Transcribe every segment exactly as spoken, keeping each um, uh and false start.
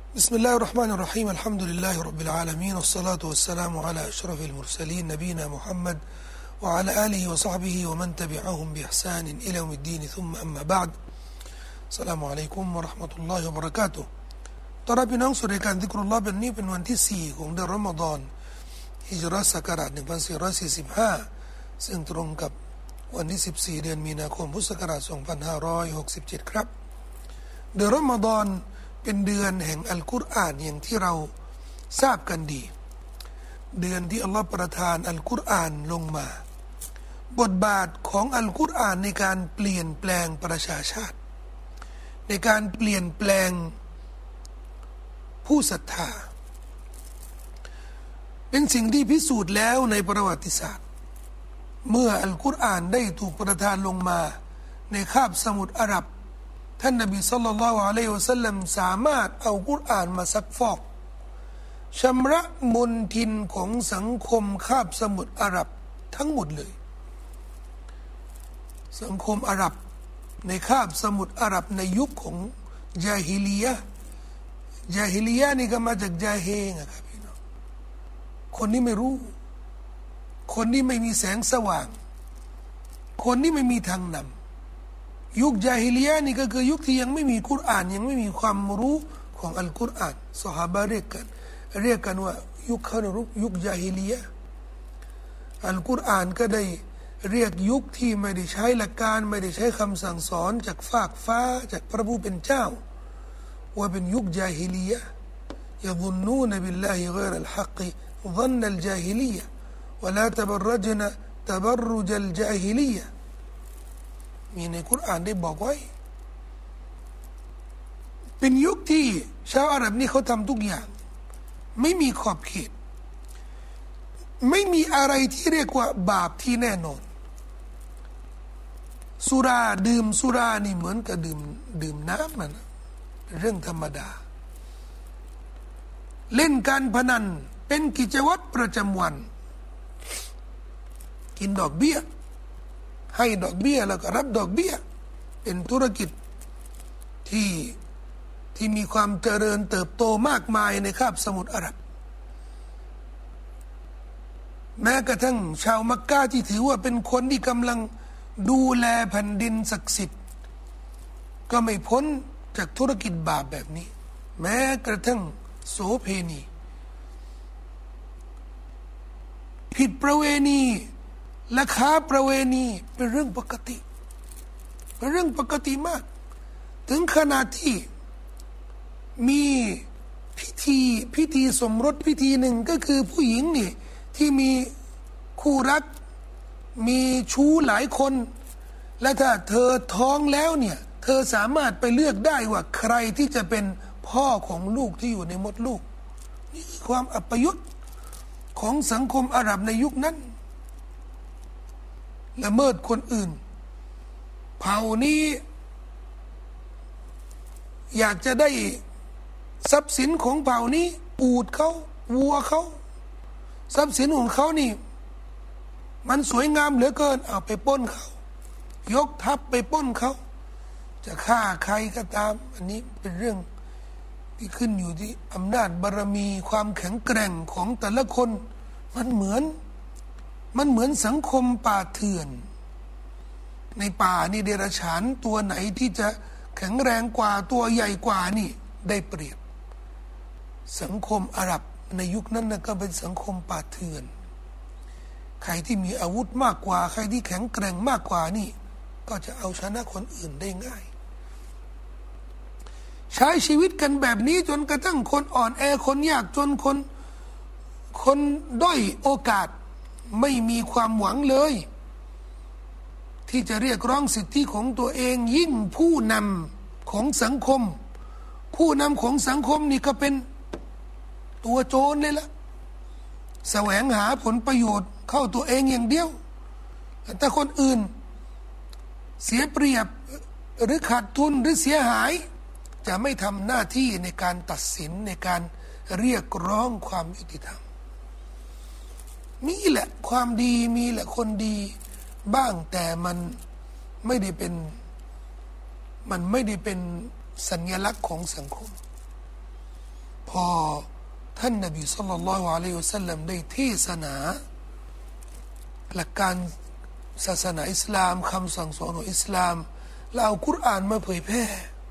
بسم الله الرحمن الرحيم الحمد لله رب العالمين والصلاة والسلام على أشرف المرسلين نبينا محمد وعلى آله وصحبه ومن تبعهم بإحسان إلى يوم الدين ثم أما بعد السلام عليكم ورحمة الله وبركاته ตอนรับพี่น้องสู่รายการซิกรุลลอฮ์เป็นนี้เป็นวันที่สี่ของเดือนรอมฎอนฮิจเราะห์ศักราชหนึ่งพันสี่ร้อยสี่สิบห้าซึ่งตรงกับวันที่สิบสี่เดือนมีนาคมพุทธศักราชสองพันห้าร้อยหกสิบเจ็ดครับเดือนรอมฎอนเป็นเดือนแห่งอัลกุรอานอย่างที่เราทราบกันดีเดือนที่อัลลอฮฺประทานอัลกุรอานลงมาบทบาทของอัลกุรอานในการเปลี่ยนแปลงประชาชาติในการเปลี่ยนแปลงผู้ศรัทธาเป็นสิ่งที่พิสูจน์แล้วในประวัติศาสตร์เมื่ออัลกุรอานได้ถูกประทานลงมาในคาบสมุทรอาหรับท่านนบีศ็อลลัลลอฮุอะลัยฮิวะซัลลัมสามารถเอากุรอานมาซักฟอกชำระมลทินของสังคมคาบสมุทรอาหรับทั้งหมดเลยสังคมอาหรับในคาบสมุทรอาหรับในยุคของญาฮิลียะห์ญาฮิลียะห์นี่ก็มาจากญาเฮงอะครับพี่น้องคนที่ไม่รู้คนที่ไม่มีแสงสว่างคนที่ไม่มีทางนำยุคญาฮิลียะห์นี่ก็คือยุคที่ยังไม่มีกุรอานยังไม่มีความรู้ของอัลกุรอานซอฮาบะห์เรียกกันเรียกกันว่ายุคเขายุคญาฮิลียะห์อัลกุรอานก็ได้เรียกยุคที่ไม่ได้ใช้หลักการไม่ได้ใช้คำสั่งสอนจากฟากฟ้าจากพระผู้เป็นเจ้าว่าเป็นยุคญาฮิลียะห์يظنون بالله غير الحق ظن الجاهلية ولا تبرجن تبرج الجاهلية มีในกุรอานได้บอกไว้เป็นยุคที่ชาวอาหรับนี่เขาทำทุกอย่างไม่มีขอบเขตไม่มีอะไรที่เรียกว่าบาปที่แน่นอนสุราดื่มสุรานี่เหมือนกับดื่มดื่มน้ำนั่นเรื่องธรรมดาเล่นการพนันเป็นกิจวัตรประจำวันกินดอกเบี้ยให้ดอกเบี้ยแล้วก็รับดอกเบี้ยเป็นธุรกิจที่ที่มีความเจริญเติบโตมากมายในคาบสมุทรอาหรับแม้กระทั่งชาวมักกะที่ถือว่าเป็นคนที่กำลังดูแลแผ่นดินศักดิ์สิทธิ์ก็ไม่พ้นจากธุรกิจบาปแบบนี้แม้กระทั่งโสเพณีผิดประเวณีและค้าประเวณีเป็นเรื่องปกติเป็นเรื่องปกติมากถึงขนาดที่มีพิธีพิธีสมรสพิธีหนึ่งก็คือผู้หญิงนี่ที่มีคู่รักมีชู้หลายคนและถ้าเธอท้องแล้วเนี่ยเธอสามารถไปเลือกได้ว่าใครที่จะเป็นพ่อของลูกที่อยู่ในมดลูกนี่คือความอัปยศของสังคมอาหรับในยุคนั้นละเมิดคนอื่นเผ่านี้อยากจะได้ทรัพย์สินของเผ่านี้อูฐเขาวัวเขาทรัพย์สินของเขานี่มันสวยงามเหลือเกินเอาไปปล้นเขายกทัพไปปล้นเขาจะฆ่าใครก็ตามอันนี้เป็นเรื่องที่ขึ้นอยู่ที่อำนาจบารมีความแข็งแกร่งของแต่ละคนมันเหมือนมันเหมือนสังคมป่าเถื่อนในป่านี่เดรัจฉานตัวไหนที่จะแข็งแรงกว่าตัวใหญ่กว่านี่ได้เปรียบสังคมอาหรับในยุคนั้นนะก็เป็นสังคมป่าเถื่อนใครที่มีอาวุธมากกว่าใครที่แข็งแกร่งมากกว่านี่ก็จะเอาชนะคนอื่นได้ง่ายใช้ชีวิตกันแบบนี้จนกระทั่งคนอ่อนแอคนยากจนคนคนด้อยโอกาสไม่มีความหวังเลยที่จะเรียกร้องสิทธิของตัวเองยิ่งผู้นำของสังคมผู้นำของสังคมนี่ก็เป็นตัวโจรเลยล่ะแสวงหาผลประโยชน์เข้าตัวเองอย่างเดียวแต่คนอื่นเสียเปรียบหรือขาดทุนหรือเสียหายจะไม่ทำหน้าที่ในการตัดสินในการเรียกร้องความยุติธรรมมีแหละความดีมีแหละคนดีบ้างแต่มันไม่ได้เป็นมันไม่ได้เป็นสัญลักษณ์ของสังคมอท่านนบีศ็อลลัลลอฮุอะลัยฮิวะซัลลัมได้เทศนาหลักการศาสนาอิสลามคำสั่งสอนของอิสลามแล้วเอากุรอานมาเผยแพร่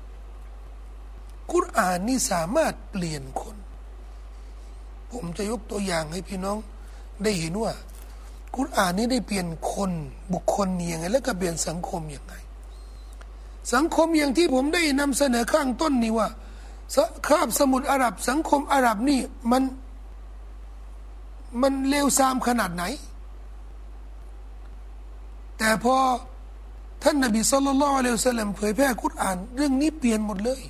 กุรอานนี่สามารถเปลี่ยนคนผมจะยกตัวอย่างให้พี่น้องได้เห็นว่ากุรอานนี้ได้เปลี่ยนคนบุคคลนี่ยังไงแล้วก็เปลี่ยนสังคมยังไงสังคมอย่างที่ผมได้นำเสนอข้างต้นนี่ว่าคาบสมุทรอาหรับสังคมอาหรับนี่มันมันเลวทรามขนาดไหนแต่พอท่านนบีศ็อลลัลลอฮุอะลัยฮิวะซัลลัมเผยแพร่กุรอานเรื่องนี้เปลี่ยนหมดเลย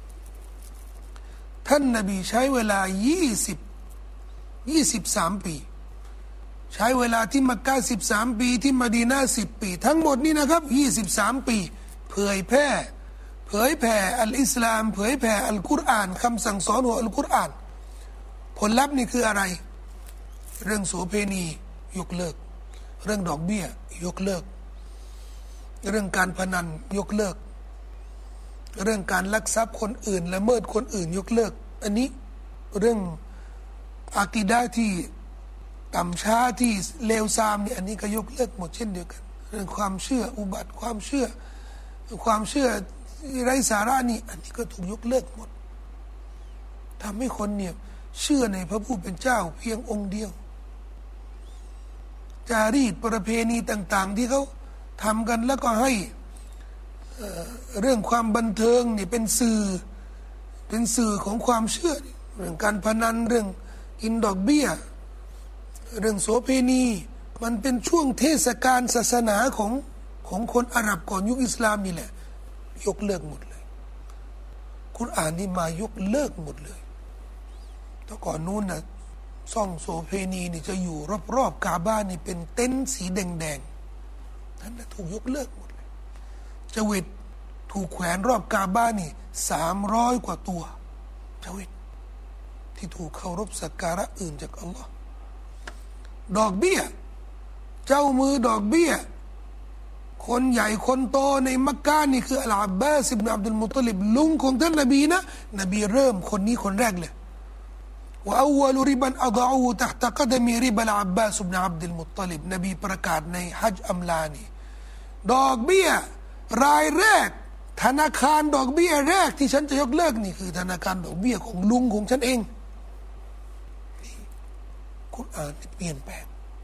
ท่านนบีใช้เวลายี่สิบ ยี่สิบสามปีใช้เวลาที่มักกะฮ์สิบสามปีที่มะดีนะห์สิบปีทั้งหมดนี่นะครับยี่สิบสามปีเผยแพร่เผยแผ่อัลอิสลามเผยแผ่อัลกุรอานคำสั่งสอนของอัลกุรอานผลลัพธ์นี่คืออะไรเรื่องโสเภณียกเลิกเรื่องดอกเบี้ยยกเลิกเรื่องการพนันยกเลิกเรื่องการลักทรัพย์คนอื่นละเมิดคนอื่นยกเลิกอันนี้เรื่องอากีดะห์ที่ต่ำช้าที่เลวทรามนี่อันนี้ก็ยกเลิกหมดเช่นเดียวกันเรื่องความเชื่ออุบัติความเชื่อความเชื่อไร้สาระนี่อันนี้ก็ถูกยกเลิกหมดทำให้คนเนี่ยเชื่อในพระผู้เป็นเจ้าเพียงองค์เดียวจารีตประเพณีต่างๆที่เขาทำกันแล้วก็ให้เอ่อเรื่องความบันเทิงนี่เป็นสื่อเป็นสื่อของความเชื่อเรื่องการพนันเรื่องกินดอกเบี้ยเรื่องโสเภณีมันเป็นช่วงเทศกาลศาสนาของของคนอาหรับก่อนยุคอิสลามนี่แหละยกเลิกหมดเลยกุรอานนี่มายกเลิกหมดเลยแต่ก่อนนู้นนะซ่องโสเภณีนี่จะอยู่รอบๆกาบานี่เป็นเต็นท์สีแดงๆนั่นนะถูกยกเลิกหมดเลยจวิตถูกแขวนรอบกาบานี่สามร้อยกว่าตัวจวิตที่ถูกเคารพสักการะอื่นจากอัลลอฮ์ดอกเบี้ยเจ้ามือดอกเบี้ยคนใหญ่คนโตในมักกะนี่คืออัลอับบาสอิบนุอับดุลมุตตลิบลุงของท่านนบีนะนบีเริ่มคนนี้คนแรกเลยว่าอวัลริบันอัฎอูตะห์ตะกะดมีริบัลอับบาสอิบนุอับดุลมุตตลิบนบีประกาศในฮัจญ์อัมลานี่ดอกเบี้ยรายแรกธนาคารดอกเบี้ยแรกที่ฉันจะยกเลิกนี่คือธนาคารดอกเบี้ยของลุงของฉันเองนี่กุรอานเปลี่ยนแปลง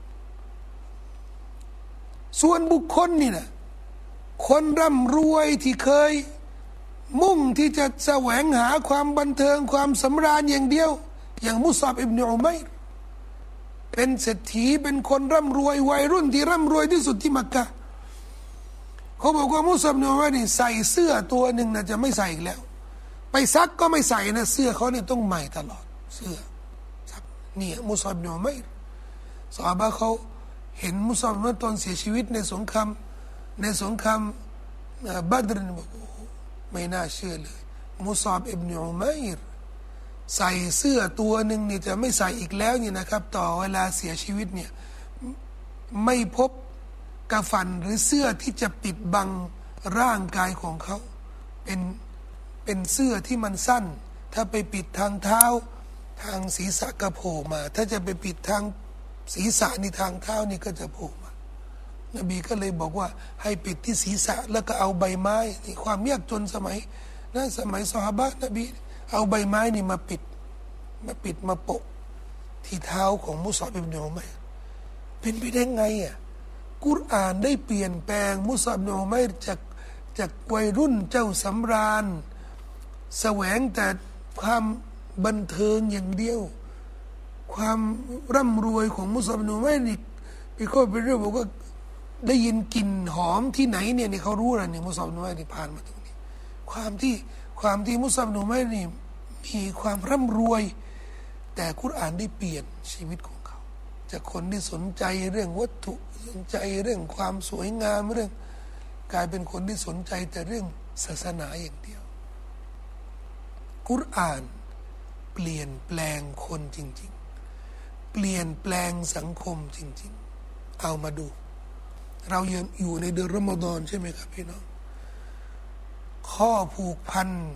ส่วนบุคคลนี่นะคนร่ำรวยที่เคยมุ่งที่จะแสวงหาความบันเทิงความสำราญอย่างเดียวอย่างมุศอับอิบนุอุมัยรเป็นเศรษฐีเป็นคนร่ำรวยวัยรุ่นที่ร่ำรวยที่สุดที่มักกะฮ์เขาบอกว่ามุศอับอิบนุอุมัยรนี่ใส่เสื้อตัวหนึ่งนะจะไม่ใส่อีกแล้วไปซักก็ไม่ใส่นะเสื้อเขาเนี่ยต้องใหม่ตลอดเสื้อนี่มุศอับอิบนุอุมัยรซอฮาบะห์เขาเห็นมุศอับเมื่อตอนเสียชีวิตในสงครามในสงครามบัดรนี่บอกไม่น่าเชื่อเลยมุศอับอิบนุอุมัยรใส่เสื้อตัวหนึ่งนี่จะไม่ใส่อีกแล้วนี่นะครับต่อเวลาเสียชีวิตเนี่ยไม่พบกะฟันหรือเสื้อที่จะปิดบังร่างกายของเขาเป็นเป็นเสื้อที่มันสั้นถ้าไปปิดทางเท้าทางศีรษะก็โผล่มาถ้าจะไปปิดทางศีรษะนี่ทางเท้านี่ก็จะโผล่มานบีก็เลยบอกว่าให้ปิดที่ศีรษะแล้วก็เอาใบไม้นี่ความยากจนสมัยนะสมัยซอฮาบะห์นบีเอาใบไม้นี่มาปิดมาปิดมาโปะที่เท้าของมุศอับอิบนุอุมัยรเป็นไปได้ไงอ่ะกุรอานได้เปลี่ยนแปลงมุศอับอิบนุอุมัยรจากจากวัยรุ่นเจ้าสำราญแสวงแต่ความบันเทิงอย่างเดียวความร่ำรวยของมุศอับอิบนุอุมัยรนี่พี่ก็ไปเรื่องบอกว่าได้ยินกลิ่นหอมที่ไหนเนี่ยนี่เขารู้แล้วนี่มุศอับอิบนุอุมัยรนี่ผ่านมาตรงนี้ความที่ความที่มุศอับอิบนุอุมัยรนี่มีความร่ำรวยแต่กุรอานได้เปลี่ยนชีวิตของเขาจากคนที่สนใจเรื่องวัตถุสนใจเรื่องความสวยงามเรื่องกลายเป็นคนที่สนใจแต่เรื่องศาสนาอย่างเดียวกุรอานเปลี่ยนแปลงคนจริงๆเปลี่ยนแปลงสังคมจริงๆเอามาดูเรายังอยู่ในเดือนรอมฎอนใช่ไหมครับพี่น้องข้อผูกพัน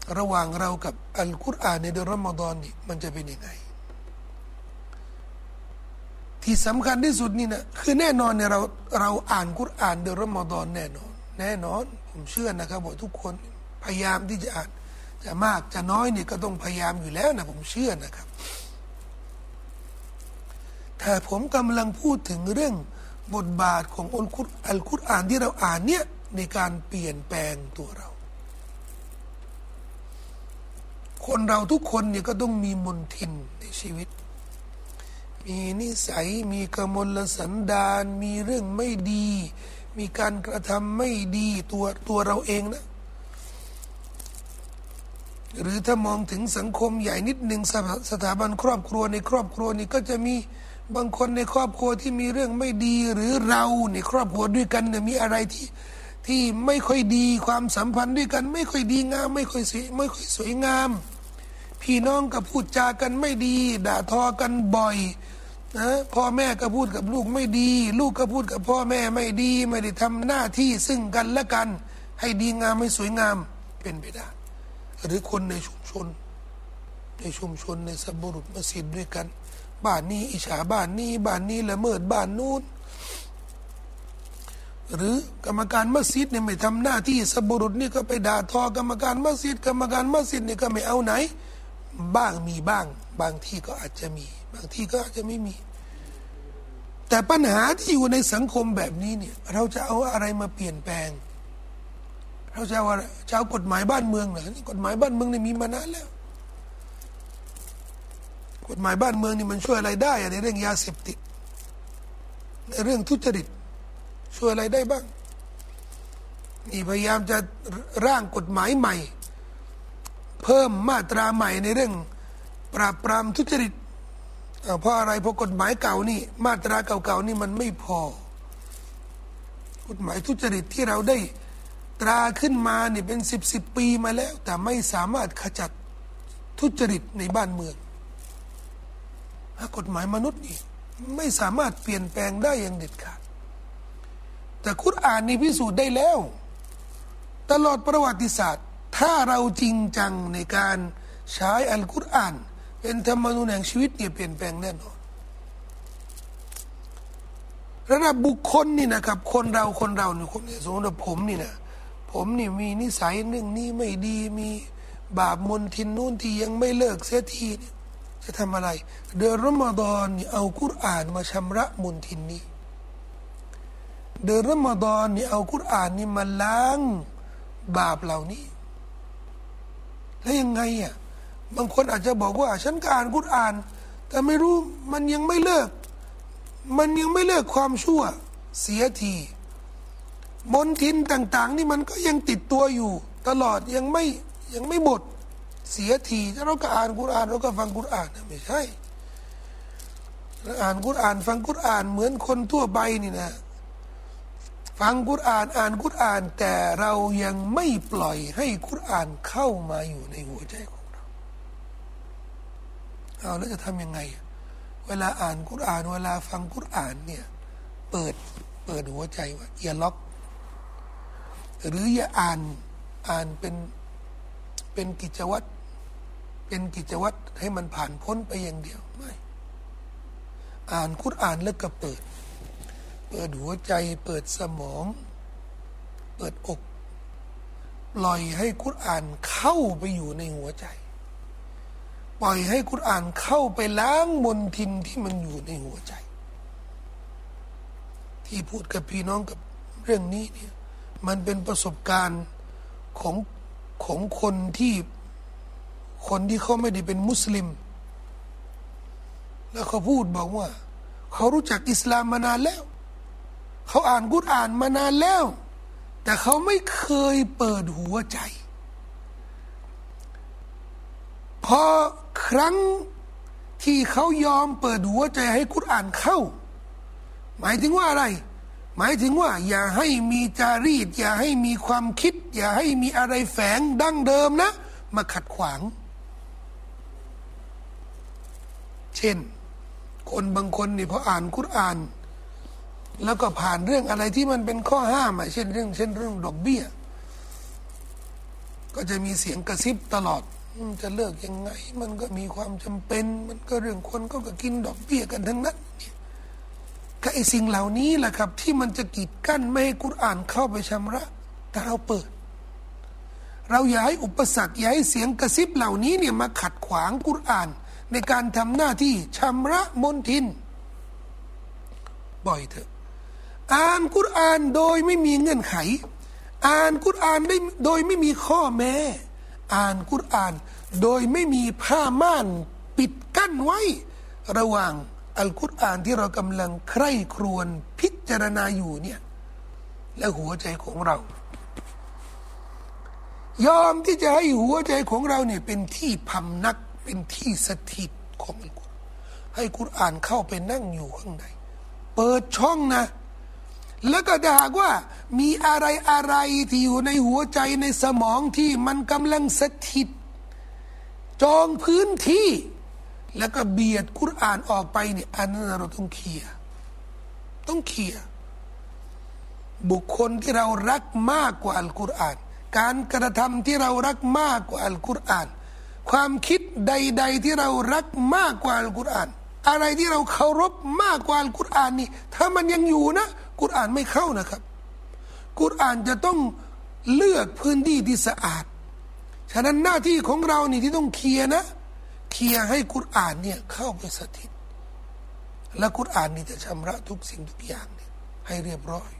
ระหว่างเรากับอัลกุรอานในเดือนรอมฎอนนี่มันจะเป็นยังไงที่สำคัญที่สุดนี่นะคือแน่นอนเนี่ยเราเราอ่านกุรอานเดือนรอมฎอนแน่นอนแน่นอนผมเชื่อนะครับว่าทุกคนพยายามที่จะอ่านจะมากจะน้อยนี่ก็ต้องพยายามอยู่แล้วนะผมเชื่อนะครับแต่ผมกำลังพูดถึงเรื่องบทบาทของอัลกุรอัลกุรอานที่เราอ่านเนี่ยในการเปลี่ยนแปลงตัวเราคนเราทุกคนเนี่ยก็ต้องมีมนทินในชีวิตมีนิสัยมีกมลสันดานมีเรื่องไม่ดีมีการกระทำไม่ดีตัวตัวเราเองนะหรือถ้ามองถึงสังคมใหญ่นิดหนึ่งสถาบันครอบครัวในครอบครัวนี่ก็จะมีบางคนในครอบครัวที่มีเรื่องไม่ดีหรือเราในครอบครัวด้วยกันเนี่ยมีอะไรที่ที่ไม่ค่อยดีความสัมพันธ์ด้วยกันไม่ค่อยดีงามไม่ค่อยสวยไม่ค่อยสวยงามพี่น้องก็พูดจากันไม่ดีด่าทอกันบ่อยนะพ่อแม่ก็พูดกับลูกไม่ดีลูกก็พูดกับพ่อแม่ไม่ดีไม่ได้ทำหน้าที่ซึ่งกันและกันให้ดีงามให้สวยงามเป็นไปได้หรือคนในชุมชนในชุมชนในสับบุรุษมัสยิดด้วยกันบ้านนี้อิจฉาบ้านนี้บ้านนี้ละเมิดบ้านนู้นหรือกรรมการมัสยิดเนี่ยไม่ทำหน้าที่สับบุรุษนี่ก็ไปด่าทอกรรมการมัสยิดกรรมการมัสยิดนี่ก็ไม่เอาไหนบ้างมีบ้างบางที่ก็อาจจะมีบางที่ก็อาจจะไม่มีแต่ปัญหาที่อยู่ในสังคมแบบนี้เนี่ยเราจะเอาอะไรมาเปลี่ยนแปลงเราจะว่าจะเอากฎหมายบ้านเมืองเหรอนี่กฎหมายบ้านเมืองนี่มีมานานแล้วกฎหมายบ้านเมืองนี่มันช่วยอะไรได้ในเรื่องยาเสพติดในเรื่องทุจริตช่วยอะไรได้บ้างนี่พยายามจะร่างกฎหมายใหม่เพิ่มมาตราใหม่ในเรื่องปราบปรามทุจริตเพราะอะไรเพราะกฎหมายเก่านี่มาตราเก่าๆนี่มันไม่พอกฎหมายทุจริตที่เราได้ตราขึ้นมานี่เป็นสิบสิบปีมาแล้วแต่ไม่สามารถขจัดทุจริตในบ้านเมืองกฎหมายมนุษย์นี่ไม่สามารถเปลี่ยนแปลงได้อย่างเด็ดขาดแต่คุรอานนี่พิสูจน์ได้แล้วตลอดประวัติศาสตร์ถ้าเราจริงจังในการใช้อัลกุรอานเป็นธรรมนูญแห่งชีวิตเนี่ยเปลี่ยนแปลงแน่นอนระดับบุคคลนี่นะครับคนเราคนเราเนี่ยคนสมมติว่าผมนี่นะผมนี่มีนิสัยหนึ่งนี้ไม่ดีมีบาปมลทินนู่นที่ยังไม่เลิกเสียทีเนี่ยจะทำอะไรเดือนรอมฎอนนี่เอากุรอานมาชำระมลทินนี้เดือนรอมฎอนนี่เอากุรอานนี่มาล้างบาปเหล่านี้แล้วยังไงอ่ะบางคนอาจจะบอกว่าฉันก็อ่านกุรอานแต่ไม่รู้มันยังไม่เลิกมันยังไม่เลิกความชั่วเสียทีมลทินต่างๆนี่มันก็ยังติดตัวอยู่ตลอดยังไม่ยังไม่หมดเสียทีถ้าเราก็อ่านกุรอานเราก็ฟังกุรอานไม่ใช่อ่านกุรอานฟังกุรอานเหมือนคนทั่วไปนี่นะฟังกุรอานอ่านกุรอานแต่เรายังไม่ปล่อยให้กุรอานเข้ามาอยู่ในหัวใจของเราเอาแล้วจะทำยังไงเวลาอ่านกุรอานเวลาฟังกุรอานเนี่ยเปิดเปิดหัวใจว่าอย่าล็อกหรืออย่าอ่านอ่านเป็นเป็นกิจวัตรเป็นกิจวัตรให้มันผ่านพ้นไปอย่างเดียวไม่อ่านกุรอานแล้วก็เปิดเปิดหัวใจเปิดสมองเปิดอกปล่อยให้กุรอานเข้าไปอยู่ในหัวใจปล่อยให้กุรอานเข้าไปล้างมลทินที่มันอยู่ในหัวใจที่พูดกับพี่น้องกับเรื่องนี้เนี่ยมันเป็นประสบการณ์ของของคนที่คนที่เขาไม่ได้เป็นมุสลิมแล้วเขาพูดบอกว่าเขารู้จักอิสลามมานานแล้วเขาอ่านกุรอานมานานแล้วแต่เขาไม่เคยเปิดหัวใจพอครั้งที่เขายอมเปิดหัวใจให้กุรอานเข้าหมายถึงว่าอะไรหมายถึงว่าอย่าให้มีจารีตอย่าให้มีความคิดอย่าให้มีอะไรแฝงดั้งเดิมนะมาขัดขวางเช่นคนบางคนนี่พออ่านกุรอานแล้วก็ผ่านเรื่องอะไรที่มันเป็นข้อห้ามเช่นเรื่องเช่นเรื่องดอกเบี้ยก็จะมีเสียงกระซิบตลอดจะเลิกยังไงมันก็มีความจำเป็นมันก็เรื่องคนก็กินดอกเบี้ยกันทั้งนั้นเนี่ยก็ไอสิ่งเหล่านี้แหละครับที่มันจะกีดกั้นไม่ให้กุรอานเข้าไปชำระแต่เราเปิดเราอย่าให้อุปสรรคอย่าให้เสียงกระซิบเหล่านี้เนี่ยมาขัดขวางกุรอานในการทำหน้าที่ชำระมลทินบ่อยเถอะอ่านกุรอานโดยไม่มีเงื่อนไขอ่านกุรอานได้โดยไม่มีข้อแม้อ่านกุรอานโดยไม่มีผ้าม่านปิดกั้นไว้ระหว่างอัลกุรอานที่เรากำลังใคร่ครวญพิจารณาอยู่เนี่ยและหัวใจของเรายอมที่จะให้หัวใจของเราเนี่ยเป็นที่พำนักเป็นที่สถิตของอัลกุรอานให้กุรอานเข้าไปนั่งอยู่ข้างในเปิดช่องนะแล้วก็ถ้าหากว่ามีอะไรอะไรที่อยู่ในหัวใจในสมองที่มันกำลังสถิตจองพื้นที่แล้วก็เบียดกุรอานออกไปเนี่ยอันนั้นเราต้องเคลียร์ต้องเคลียร์บุคคลที่เรารักมากกว่าอัลกุรอานการกระทำที่เรารักมากกว่าอัลกุรอานความคิดใดๆที่เรารักมากกว่าอัลกุรอานอะไรที่เราเคารพมากกว่าอัลกุรอานนี่ถ้ามันยังอยู่นะกุรอานไม่เข้านะครับกุรอานจะต้องเลือกพื้นที่ที่สะอาดฉะนั้นหน้าที่ของเรานี่ที่ต้องเคลียร์นะเคลียร์ให้กุรอานเนี่ยเข้าไปสถิตและกุรอานนี่จะชำระทุกสิ่งทุกอย่างเนี่ยให้เรียบร้อย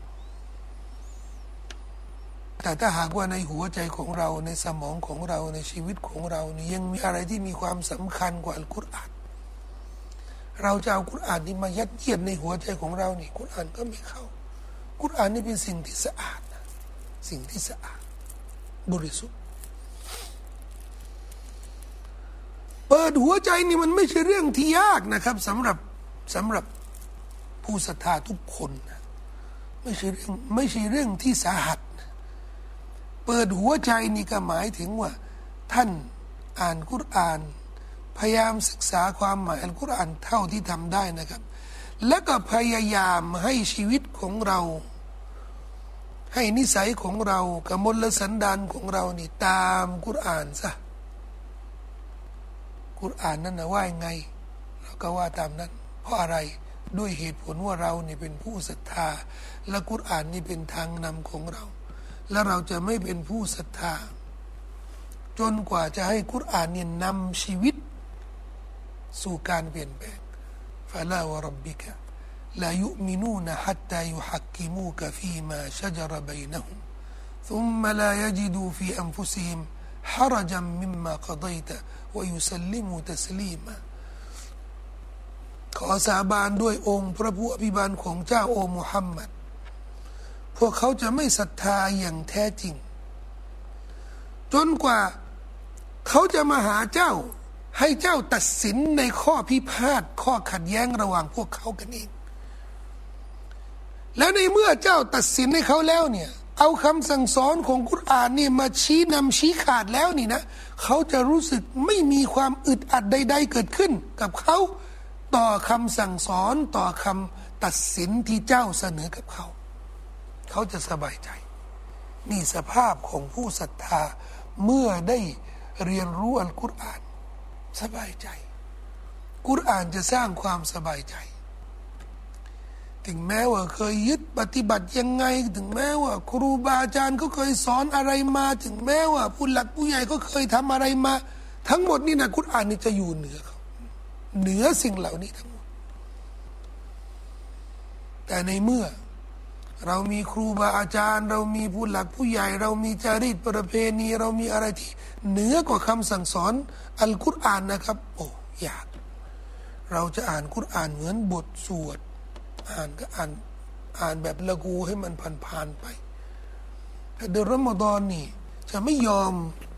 แต่ถ้าหากว่าในหัวใจของเราในสมองของเราในชีวิตของเรานี่ยังมีอะไรที่มีความสำคัญกว่าอัลกุรอานเราจะเอากุรอานนี้มายัดเยียดในหัวใจของเรานี่กุรอานก็ไม่เข้ากุรอานนี่เป็นสิ่งที่สะอาดนะสิ่งที่สะอาดบริสุทธิ์เปิดหัวใจนี่มันไม่ใช่เรื่องที่ยากนะครับสำหรับสำหรับผู้ศรัทธาทุกคนนะไม่ใช่เรื่องไม่ใช่เรื่องที่สาหัสนะเปิดหัวใจนี่ก็หมายถึงว่าท่านอ่านกุรอานพยายามศึกษาความหมายอัลกุรอานเท่าที่ทำได้นะครับแล้วก็พยายามให้ชีวิตของเราให้นิสัยของเรากับมลสันดานของเรานี่ตามกุรอานซะกุรอานนั้นนะว่ายังไงเราก็ว่าตามนั้นเพราะอะไรด้วยเหตุผลว่าเรานี่เป็นผู้ศรัทธาและกุรอานนี่เป็นทางนำของเราและเราจะไม่เป็นผู้ศรัทธาจนกว่าจะให้กุรอานเนี่ยนำชีวิตสู่การเปลี่ยนแปลงฟะลาวะร็อบบิกะลายุมินูนฮัตตายุฮักกิมูกะฟีมาชะจรบัยนะฮุมซุมมะลายะญิดูฟีอันฟุซิฮิมฮะรจัมมิมมากะฎอยตะวะยุซัลลิมูตัสลีมาขอสาบานด้วยองค์พระผู้อภิบาลของเจ้าโอมุฮัมมัดพวกเขาจะไม่ศรัทธาอย่างแท้จริงจนกว่าเขาจะมาหาเจ้าให้เจ้าตัดสินในข้อพิพาทข้อขัดแย้งระหว่างพวกเขากันเองแล้วในเมื่อเจ้าตัดสินให้เขาแล้วเนี่ยเอาคำสั่งสอนของกุรอานนี่มาชี้นำชี้ขาดแล้วนี่นะเขาจะรู้สึกไม่มีความอึดอัดใดๆเกิดขึ้นกับเขาต่อคำสั่งสอนต่อคำตัดสินที่เจ้าเสนอกับเขาเขาจะสบายใจนี่สภาพของผู้ศรัทธาเมื่อได้เรียนรู้อัลกุรอานสบายใจกุรอานจะสร้างความสบายใจถึงแม้ว่าเคยยึดปฏิบัติยังไงถึงแม้ว่าครูบาอาจารย์ก็เคยสอนอะไรมาถึงแม้ว่าผู้หลักผู้ใหญ่ก็เคยทำอะไรมาทั้งหมดนี่นะกุรอานนี่จะอยู่เหนือเขาเหนือสิ่งเหล่านี้ทั้งหมดแต่ในเมื่อเรามีครูบาอาจารย์เรามีผู้หลักผู้ใหญ่เรามีจารีตประเพณีเรามีอะไรที่เหนือกว่าคำสั่งสอนอัลกุรอานนะครับโอ้ยากเราจะอ่านกุรอานเหมือนบทสวดอ่านก็อ่านอ่านแบบละกูให้มันผ่านๆไปแต่เดือนรอมฎอนนี่จะไม่ยอม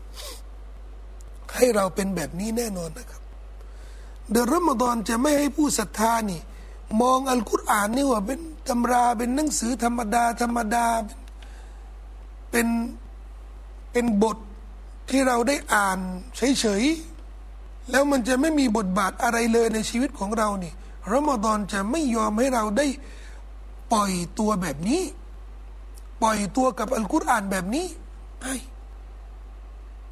ให้เราเป็นแบบนี้แน่นอนนะครับเดือนรอมฎอนจะไม่ให้ผู้ศรัทธานี่มองอัลกุรอานนี่ว่าเป็นตำราเป็นหนังสือธรรมดาธรรมดาเป็นเป็นบทที่เราได้อ่านเฉยๆแล้วมันจะไม่มีบทบาทอะไรเลยในชีวิตของเรานี่รอมฎอนจะไม่ยอมให้เราได้ปล่อยตัวแบบนี้ปล่อยตัวกับอัลกุรอานแบบนี้ไม่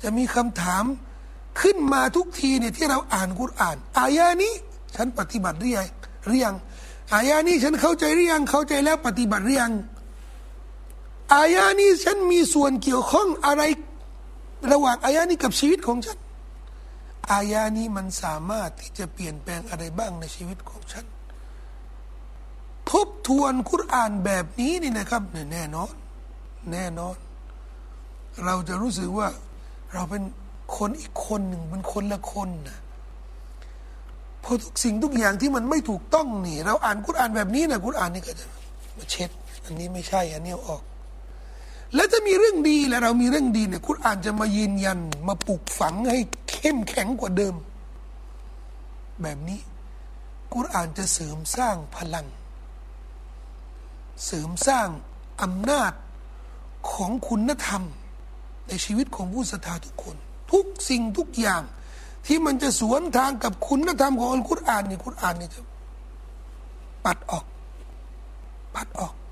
จะมีคำถามขึ้นมาทุกทีเนี่ยที่เราอ่านกุรอานอายะนี้ฉันปฏิบัติหรือยังหรือยังอายะนี้ฉันเข้าใจหรือยังเข้าใจแล้วปฏิบัติหรือยังอายะนี้ฉันมีส่วนเกี่ยวข้องอะไรระหว่างอายะนี้กับชีวิตของฉันอายะนี้มันสามารถที่จะเปลี่ยนแปลงอะไรบ้างในชีวิตของฉันทบทวนกุรอานแบบนี้นี่นะครับแน่นอนแน่นอนเราจะรู้สึกว่าเราเป็นคนอีกคนหนึ่งเป็นคนละคนนะเพราะทุกสิ่งทุกอย่างที่มันไม่ถูกต้องนี่เราอ่านกุรอานแบบนี้นะกุรอานนี่ก็จะมาเช็ดอันนี้ไม่ใช่อันนี้ออกแล้วจะมีเรื่องดีแล้วเรามีเรื่องดีเนี่ยกุรอานจะมายืนยันมาปลูกฝังให้เข้มแข็งกว่าเดิมแบบนี้กุรอานจะเสริมสร้างพลังเสริมสร้างอำนาจของคุณธรรมในชีวิตของผู้ศรัทธาทุกคนทุกสิ่งทุกอย่างที่มันจะสวนทางกับคุณธรรมของอัลกุรอานนี่กุรอานนี่จะปัดออกปัดออก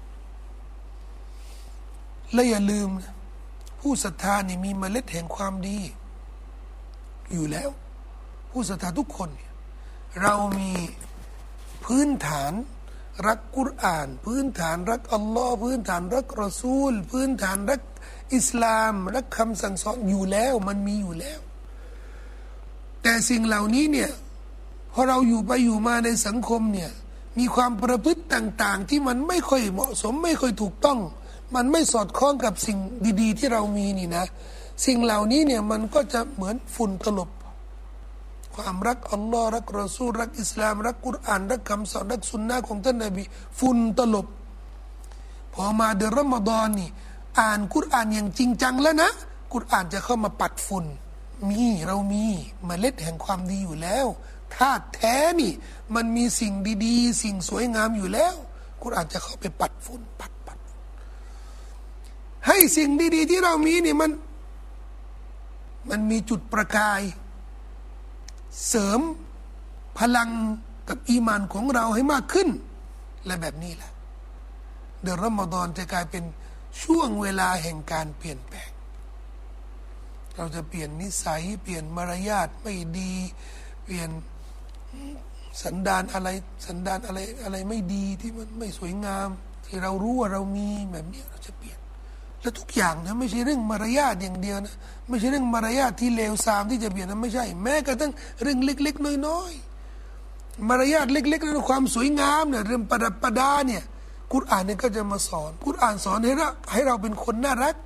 และอย่าลืมนะผู้ศรัทธานี่มีเมล็ดแห่งความดีอยู่แล้วผู้ศรัทธาทุกคนเรามีพื้นฐานรักกุรอานพื้นฐานรักอัลลอฮ์พื้นฐานรักรอซูลพื้นฐานรักอิสลามรักคำสั่งสอนอยู่แล้วมันมีอยู่แล้วแต่สิ่งเหล่านี้เนี่ยพอเราอยู่ไปอยู่มาในสังคมเนี่ยมีความประพฤติต่างๆที่มันไม่ค่อยเหมาะสมไม่ค่อยถูกต้องมันไม่สอดคล้องกับสิ่งดีๆที่เรามีนี่นะสิ่งเหล่านี้เนี่ยมันก็จะเหมือนฝุ่นตลบความรักอัลลอฮ์รักรอซูลรักอิสลามรักกุรอานรักคำสอนรักสุนนะของท่านนบีฝุ่นตลบพอมาเดือนรอมฎอนนี่อ่านกุรอานอย่างจริงจังแล้วนะกุรอานจะเข้ามาปัดฝุ่นมีเรามีเมล็ดแห่งความดีอยู่แล้วธาตุแท้นี่มันมีสิ่งดีๆสิ่งสวยงามอยู่แล้วกุรอานจะเข้าไปปัดฝุ่นปัดปัดให้สิ่งดีๆที่เรามีนี่มันมันมีจุดประกายเสริมพลังกับอีมานของเราให้มากขึ้นและแบบนี้แหละเดือนรอมฎอนจะกลายเป็นช่วงเวลาแห่งการเปลี่ยนแปลงเราจะเปลี่ยนนิสัยเปลี่ยนมารยาทไม่ดีเปลี่ยนสันดานอะไรสันดานอะไรอะไรไม่ดีที่มันไม่สวยงามที่เรารู้ว่าเรามีแบบนี้เราจะเปลี่ยนและทุกอย่างนะไม่ใช่เรื่องมารยาทอย่างเดียวนะไม่ใช่เรื่องมารยาทที่เลวทรามที่จะเปลี่ยนนะไม่ใช่แม้กระทั่งเรื่องเล็กๆน้อยๆมารยาทเล็กๆและความสวยงามเนี่ยเรื่องประดับประดาเนี่ยกุรอานเนี่ยก็จะมาสอนกุรอานสอนให้เราให้เราเป็นคนน่ารัก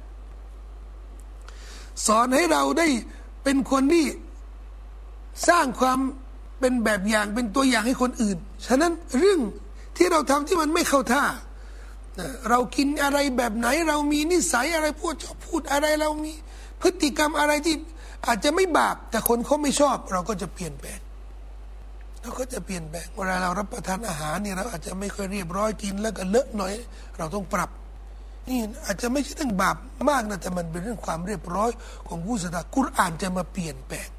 สอนให้เราได้เป็นคนที่สร้างความเป็นแบบอย่างเป็นตัวอย่างให้คนอื่นฉะนั้นเรื่องที่เราทำที่มันไม่เข้าท่าเรากินอะไรแบบไหนเรามีนิสัยอะไรพูดชอบพูดอะไรเรามีพฤติกรรมอะไรที่อาจจะไม่บาปแต่คนเขาไม่ชอบเราก็จะเปลี่ยนแปลงเราก็จะเปลี่ยนแปลงเวลาเรารับประทานอาหารเนี่ยเราอาจจะไม่ค่อยเรียบร้อยกินแล้วก็เลอะหน่อยเราต้องปรับนี่อาจจะไม่ใช่เรื่องบาปมากนะแต่มันเป็นเรื่องความเรียบร้อยของผู้ศรัทธากุรอานจะมาเปลี่ยนแปลง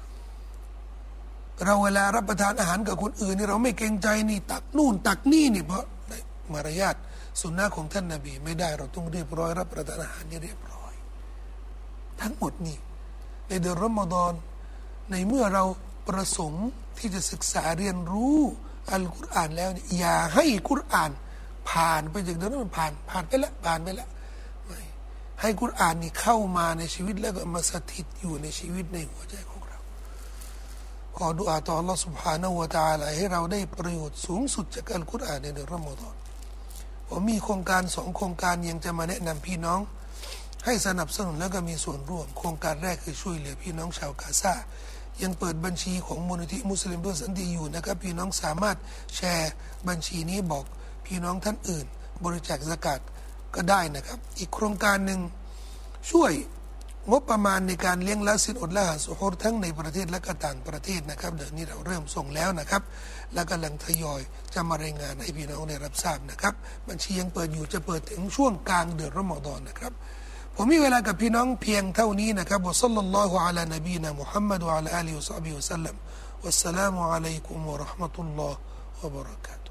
เราเวลารับประทานอาหารกับคนอื่นนี่เราไม่เกรงใจนี่ตักนู่นตักนี่นี่เพราะมารยาทสุนนะของท่านนบีไม่ได้เราต้องเรียบร้อยรับประทานอาหารนี่เรียบร้อยทั้งหมดนี่ในเดือนรอมฎอนในเมื่อเราประสงค์ที่จะศึกษาเรียนรู้อัลกุรอานแล้วเนี่ยอย่าให้กุรอานผ่านไปจากเดือนนั้นผ่านผ่านไปแล้วผ่านไปแล้วไม่ให้กุรอานนี่เข้ามาในชีวิตแล้วก็มาสถิตอยู่ในชีวิตในหัวใจของเราขอดุอาต่อ Allah سبحانه และ تعالى ให้เราได้ประโยชน์สูงสุดจากอัลกุรอานในเดือนรอมฎอนผมมีโครงการสองโครงการยังจะมาแนะนำพี่น้องให้สนับสนุนแล้วก็มีส่วนร่วมโครงการแรกคือช่วยเหลือพี่น้องชาวกาซายังเปิดบัญชีของมูลนิธิมุสลิมเพื่อสันติอยู่นะครับพี่น้องสามารถแชร์บัญชีนี้บอกพี่น้องท่านอื่นบริจาคซะกาตก็ได้นะครับอีกโครงการหนึ่งช่วยงบประมาณในการเลี้ยงละสินอดละหาสุฮรทั้งในประเทศและก็ต่างประเทศนะครับเดี๋ยวนี้เราเริ่มส่งแล้วนะครับและกำลังทยอยจะมารายงานให้พี่น้องได้รับทราบนะครับบัญชียังเปิดอยู่จะเปิดถึงช่วงกลางเดือนรอมฎอนนะครับผมมีเวลากับพี่น้องเพียงเท่านี้นะครับวะซัลลัลลอฮุอะลานบีนะมุฮัมมัดวะอะลาอาลิฮิวะศอฮบิฮิวะซัลลัมวัสสลามุอะลัยกุมวะเราะห์มะตุลลอฮ์วะบะเราะกาตุฮ์